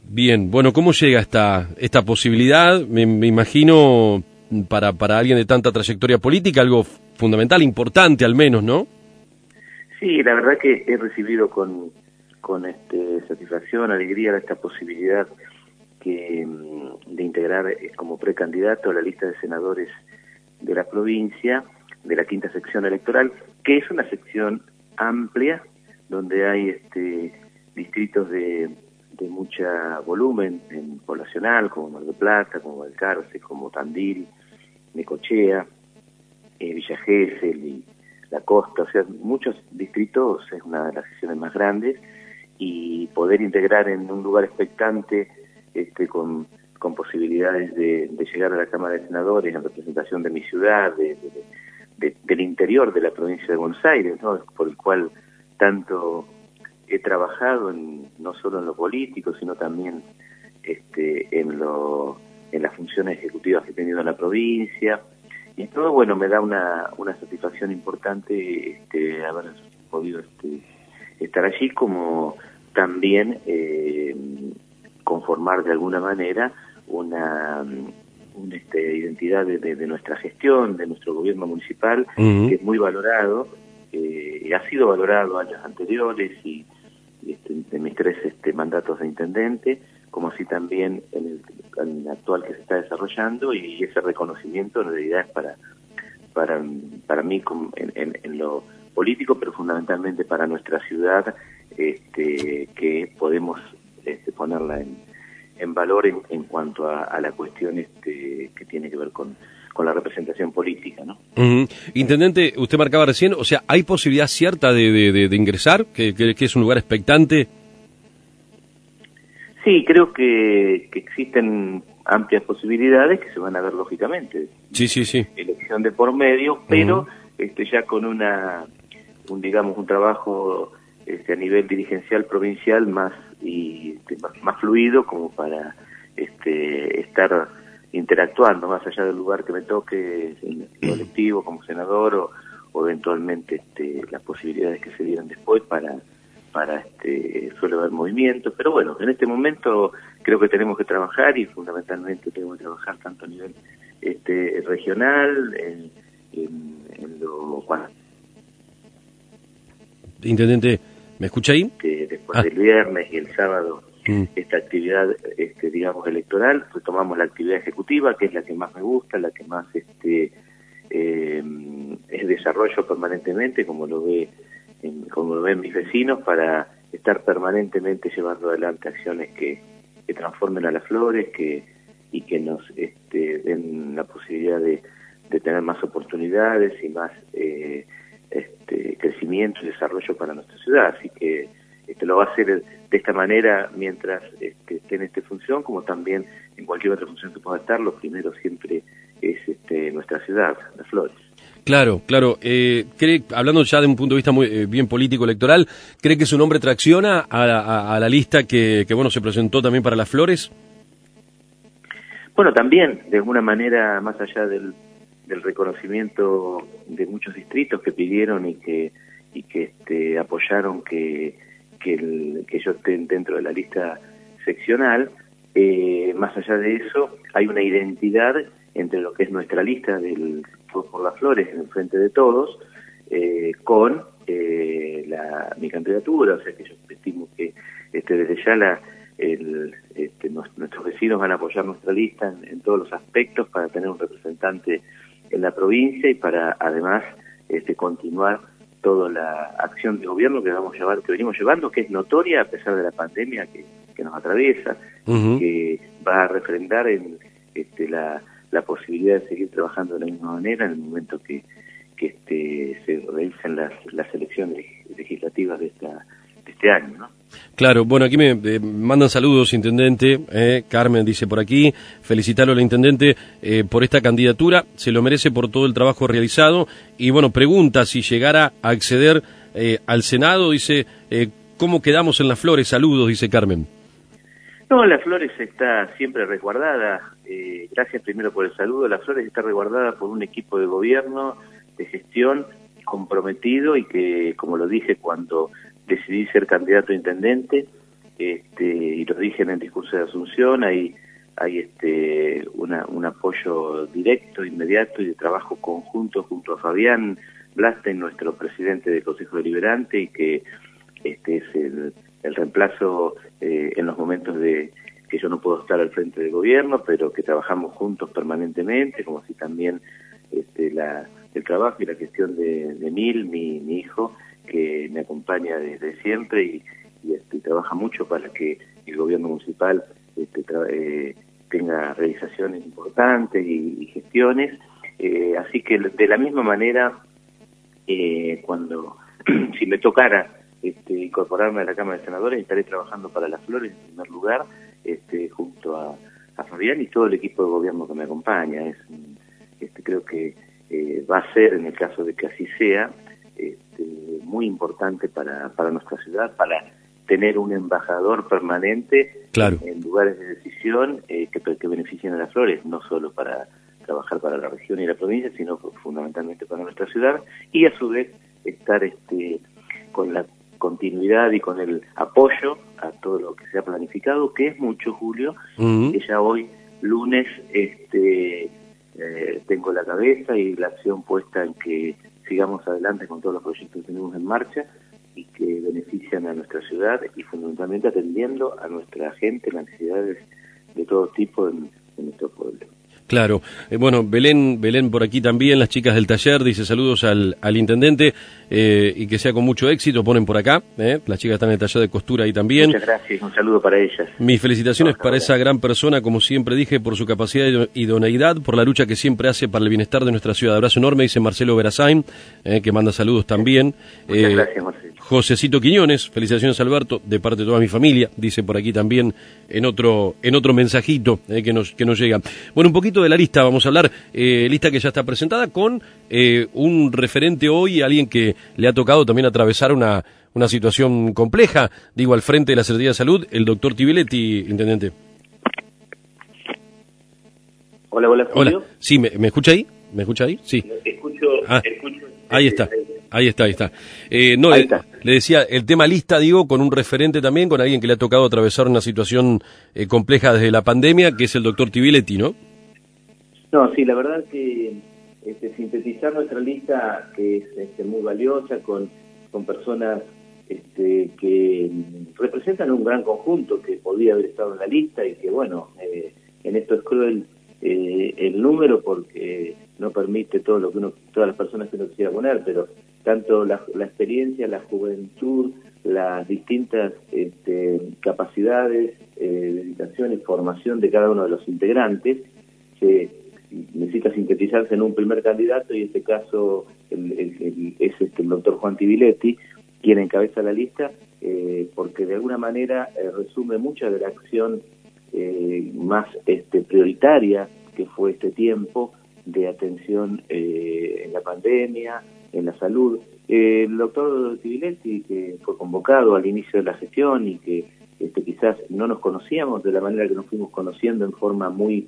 Bien, bueno, ¿cómo llega esta posibilidad? Me imagino para alguien de tanta trayectoria política algo fundamental, importante al menos, ¿no? Sí, la verdad que he recibido con satisfacción, alegría esta posibilidad de integrar como precandidato a la lista de senadores de la provincia, de la quinta sección electoral, que es una sección amplia, donde hay distritos de mucha volumen poblacional, como Mar del Plata, como Balcarce, como Tandil, Necochea, Villa Gesell y La Costa, o sea, muchos distritos, es una de las secciones más grandes, y poder integrar en un lugar expectante con posibilidades de llegar a la Cámara de Senadores en representación de mi ciudad, del interior de la provincia de Buenos Aires, ¿no? Por el cual tanto he trabajado no solo en lo político, sino también en las funciones ejecutivas que he tenido en la provincia, y todo, bueno, me da una satisfacción importante haber podido estar allí, como también conformar de alguna manera una identidad de nuestra gestión, de nuestro gobierno municipal, que es muy valorado, ha sido valorado años anteriores y de mis 3 mandatos de intendente, como así también en el actual que se está desarrollando, y ese reconocimiento en realidad es para mí en lo político, pero fundamentalmente para nuestra ciudad, que podemos ponerla en valor en cuanto a la cuestión que tiene que ver con la representación política, ¿no? Intendente, usted marcaba recién, o sea, ¿hay posibilidad cierta de ingresar? ¿Que es un lugar expectante? Sí, creo que existen amplias posibilidades que se van a ver lógicamente. Sí. Elección de por medio, pero ya con un trabajo a nivel dirigencial provincial más fluido, como para estar interactuando más allá del lugar que me toque en el colectivo como senador, o eventualmente las posibilidades que se dieran después para suele haber movimientos, pero bueno, en este momento creo que tenemos que trabajar, y fundamentalmente tenemos que trabajar tanto a nivel regional, en lo cual... Intendente, ¿me escucha ahí? Que después del viernes y el sábado, esta actividad, electoral, retomamos la actividad ejecutiva, que es la que más me gusta, la que más es desarrollo permanentemente, como lo ven mis vecinos, para estar permanentemente llevando adelante acciones que transformen a las Flores, y que nos den la posibilidad de tener más oportunidades y más crecimiento y desarrollo para nuestra ciudad. Así que lo va a hacer de esta manera mientras esté en esta función, como también en cualquier otra función que pueda estar. Lo primero siempre es nuestra ciudad, Las Flores. Claro. Hablando ya de un punto de vista muy bien político electoral, ¿cree que su nombre tracciona a la lista que se presentó también para Las Flores? Bueno, también, de alguna manera, más allá del reconocimiento de muchos distritos que pidieron y que apoyaron que yo esté dentro de la lista seccional, más allá de eso, hay una identidad entre lo que es nuestra lista del por Las Flores en el Frente de Todos, con mi candidatura. O sea que yo estimo que desde ya nuestros vecinos van a apoyar nuestra lista en todos los aspectos, para tener un representante en la provincia y para además continuar toda la acción de gobierno que venimos llevando, que es notoria a pesar de la pandemia que nos atraviesa, que va a refrendar en la posibilidad de seguir trabajando de la misma manera en el momento que se realicen las elecciones legislativas de este año, ¿no? Claro, bueno, aquí me mandan saludos, intendente. Carmen dice por aquí, felicitarlo al intendente por esta candidatura, se lo merece por todo el trabajo realizado, y bueno, pregunta si llegara a acceder al Senado, dice, ¿cómo quedamos en Las Flores? Saludos, dice Carmen. No, Las Flores está siempre resguardada, gracias primero por el saludo. Las Flores está resguardada por un equipo de gobierno, de gestión, comprometido, y que, como lo dije cuando decidí ser candidato a intendente, y lo dije en el discurso de Asunción, hay un apoyo directo, inmediato y de trabajo conjunto junto a Fabián Blastein, nuestro presidente del Consejo Deliberante, y que es el reemplazo en los momentos de que yo no puedo estar al frente del gobierno, pero que trabajamos juntos permanentemente, como si también el trabajo y la gestión de Emil, mi hijo, que me acompaña desde siempre y trabaja mucho para que el gobierno municipal tenga realizaciones importantes y gestiones. Así que de la misma manera, si me tocara incorporarme a la Cámara de Senadores, estaré trabajando para Las Flores en primer lugar, junto a Fabián y todo el equipo de gobierno que me acompaña. Creo que va a ser, en el caso de que así sea, muy importante para nuestra ciudad, para tener un embajador permanente, claro, en lugares de decisión que beneficien a Las Flores, no solo para trabajar para la región y la provincia, sino fundamentalmente para nuestra ciudad, y a su vez estar con la continuidad y con el apoyo a todo lo que se ha planificado, que es mucho, Julio, que ya hoy, lunes, tengo la cabeza y la acción puesta en que sigamos adelante con todos los proyectos que tenemos en marcha y que benefician a nuestra ciudad y fundamentalmente atendiendo a nuestra gente, las necesidades de todo tipo en nuestro pueblo. Claro. Bueno, Belén por aquí también, las chicas del taller, dice saludos al intendente y que sea con mucho éxito, ponen por acá, las chicas están en el taller de costura ahí también. Muchas gracias, un saludo para ellas. Mis felicitaciones para esa gran persona, como siempre dije, por su capacidad y idoneidad, por la lucha que siempre hace para el bienestar de nuestra ciudad. Abrazo enorme, dice Marcelo Verasain, que manda saludos también. Muchas gracias, Marcelo. Josecito Quiñones, felicitaciones Alberto, de parte de toda mi familia, dice por aquí también en otro mensajito que nos llega. Bueno, un poquito de la lista vamos a hablar, lista que ya está presentada con un referente hoy, alguien que le ha tocado también atravesar una situación compleja, digo, al frente de la Secretaría de Salud, el doctor Tibiletti, intendente. Hola, Julio. Hola, sí, ¿me escucha ahí? ¿Me escucha ahí? Sí. Escucho. Ahí está. Ahí está. Ahí está. Le decía, el tema lista, digo, con un referente también, con alguien que le ha tocado atravesar una situación compleja desde la pandemia, que es el doctor Tibiletti, ¿no? No, sí, la verdad que sintetizar nuestra lista, que es muy valiosa, con personas que representan un gran conjunto que podía haber estado en la lista y que, bueno, en esto es cruel el número porque no permite todo lo que todas las personas que uno quisiera poner, pero tanto la experiencia, la juventud, las distintas capacidades, dedicación y formación de cada uno de los integrantes, se necesita sintetizarse en un primer candidato y en este caso es el doctor Juan Tibiletti quien encabeza la lista, porque de alguna manera resume mucha de la acción más prioritaria que fue este tiempo de atención en la pandemia, en la salud. El doctor Tibiletti, que fue convocado al inicio de la gestión y que quizás no nos conocíamos de la manera que nos fuimos conociendo en forma muy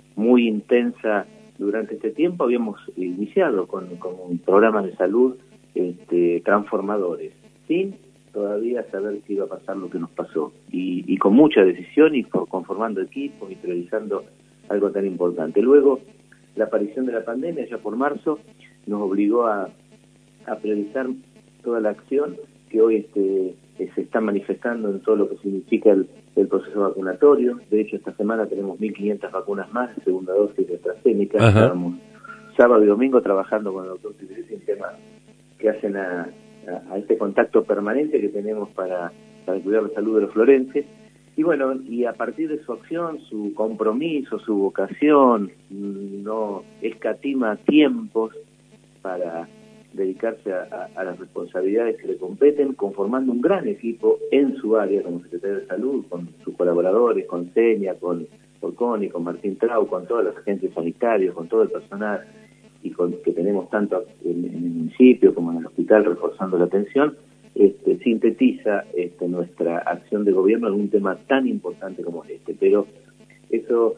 intensa durante este tiempo, habíamos iniciado con programas de salud transformadores, sin todavía saber qué iba a pasar lo que nos pasó, y con mucha decisión y conformando equipos y priorizando algo tan importante. Luego, la aparición de la pandemia, ya por marzo, nos obligó a priorizar toda la acción que hoy se está manifestando en todo lo que significa el proceso vacunatorio. De hecho, esta semana tenemos 1.500 vacunas más de segunda dosis de AstraZeneca. Estábamos sábado y domingo trabajando con el doctor Tibiletti en temas que hacen a este contacto permanente que tenemos para cuidar la salud de los florenses. Y bueno, y a partir de su acción, su compromiso, su vocación, no escatima tiempos para dedicarse a las responsabilidades que le competen, conformando un gran equipo en su área como secretario de Salud, con sus colaboradores, con Seña, con Porconi, con Martín Trau, con todos los agentes sanitarios, con todo el personal y que tenemos tanto en el municipio como en el hospital reforzando la atención. Sintetiza nuestra acción de gobierno en un tema tan importante como este, pero eso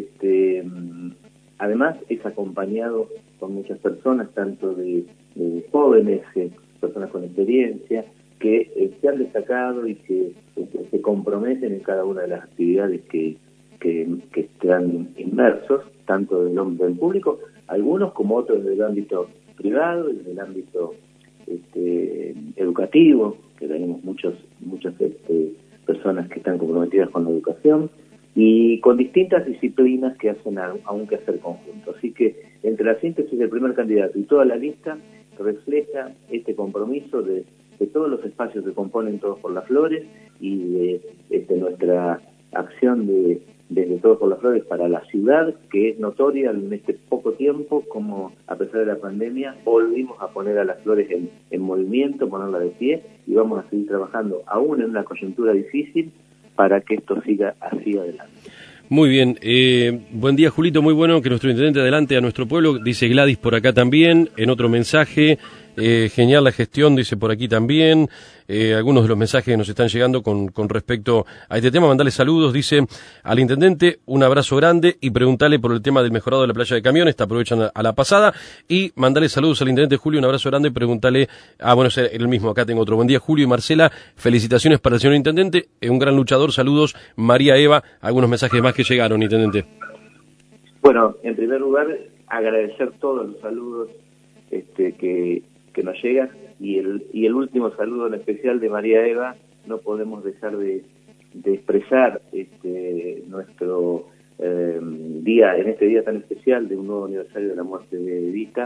además es acompañado con muchas personas, tanto de jóvenes, personas con experiencia, que se han destacado y que se comprometen en cada una de las actividades que están inmersos, tanto del público, algunos como otros del ámbito privado y del ámbito educativo, que tenemos muchas personas que están comprometidas con la educación, y con distintas disciplinas que hacen a un quehacer conjunto. Así que entre la síntesis del primer candidato y toda la lista refleja este compromiso de todos los espacios que componen Todos por las Flores y de nuestra acción desde Todos por las Flores para la ciudad, que es notoria en este poco tiempo como, a pesar de la pandemia, volvimos a poner a las flores en movimiento, ponerla de pie, y vamos a seguir trabajando aún en una coyuntura difícil para que esto siga así adelante. Muy bien, buen día Julito, muy bueno que nuestro intendente adelante a nuestro pueblo, dice Gladys por acá también, en otro mensaje, genial la gestión, dice por aquí también, algunos de los mensajes que nos están llegando con respecto a este tema, mandale saludos, dice al intendente, un abrazo grande y preguntale por el tema del mejorado de la playa de camiones, te aprovechan a la pasada, y mandale saludos al intendente Julio, un abrazo grande, preguntale, bueno, es el mismo, acá tengo otro, buen día Julio y Marcela, felicitaciones para el señor intendente, un gran luchador, saludos, María Eva, algunos mensajes más que llegaron, intendente. Bueno, en primer lugar, agradecer todos los saludos que nos llegan, y el último saludo en especial de María Eva. No podemos dejar de expresar nuestro día, en este día tan especial de un nuevo aniversario de la muerte de Evita,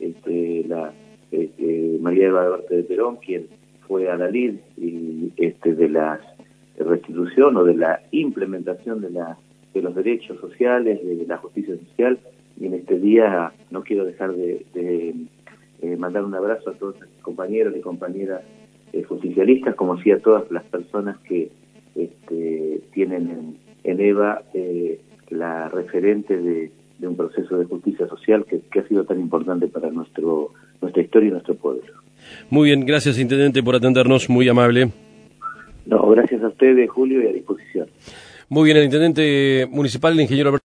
María Eva Duarte de Perón, quien fue a la lid y de la restitución o de la implementación de los derechos sociales, de la justicia social, y en este día no quiero dejar de mandar un abrazo a todos los compañeros y compañeras justicialistas, como sí a todas las personas que tienen en EVA la referente de un proceso de justicia social que ha sido tan importante para nuestra historia y nuestro pueblo. Muy bien, gracias intendente por atendernos, muy amable. No, gracias a ustedes, Julio, y a disposición. Muy bien, el intendente municipal, el ingeniero Alberto